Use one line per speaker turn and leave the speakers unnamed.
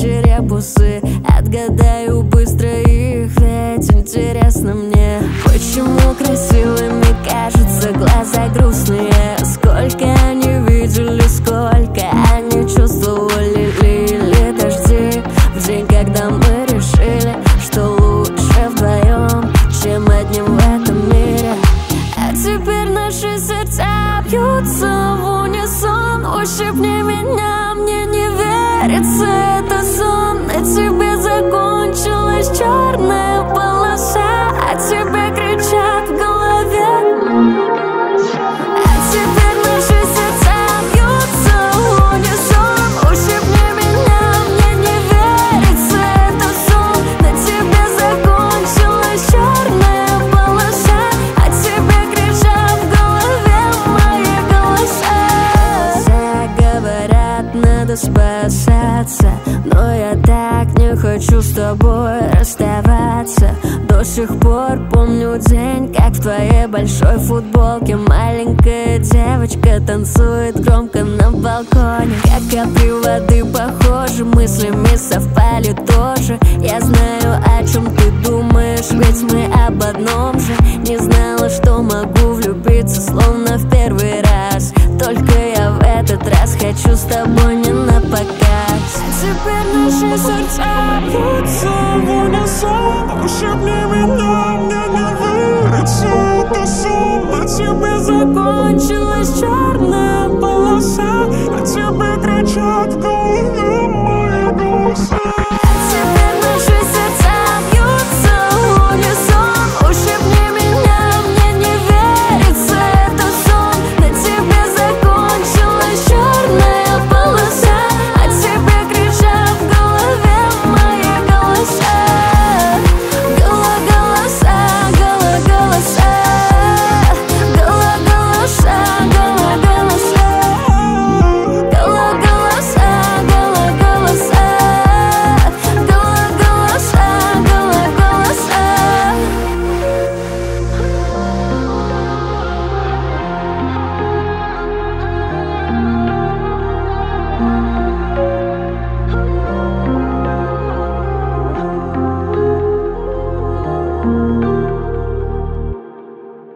ребусы. Отгадаю быстро их, ведь интересно мне, почему красивыми кажутся глаза грустные. Сколько они видели, сколько они чувствовали. Лили дожди в день, когда мы решили, что лучше вдвоем, чем одним в этом мире. А теперь наши сердца бьются в унисон. Ущипни меня, мне не верится, это сон. На тебе закончилась черная полоса, а тебе кричат в голове. А теперь наши сердца бьются в унисон. Ущипни меня, мне не верится, это сон. На тебе закончилась черная полоса, а тебе кричат в голове мои голоса. Все говорят, надо спасаться, но я так не хочу с тобой расставаться. До сих пор помню день, как в твоей большой футболке маленькая девочка танцует громко на балконе. Как капли воды похожи, мыслями совпали тоже. Я знаю, о чем ты думаешь, ведь мы об одном же. Не знала, что могу влюбиться, словно в первый раз. Только я в этот раз хочу с тобой не напоказ. Теперь наши сердца бьются в унисон. Ущипни меня, мне не верится, это сон. На тебе закончилась черная полоса, а тебе кричат в голове мои голоса. Теперь наши сердца бьются в унисон. Ущипни меня, мне не верится, это сон. На тебе закончилась черная полоса, а тебе кричат в голове мои голоса. Голоса, голоса, голоса, голоса, голоса.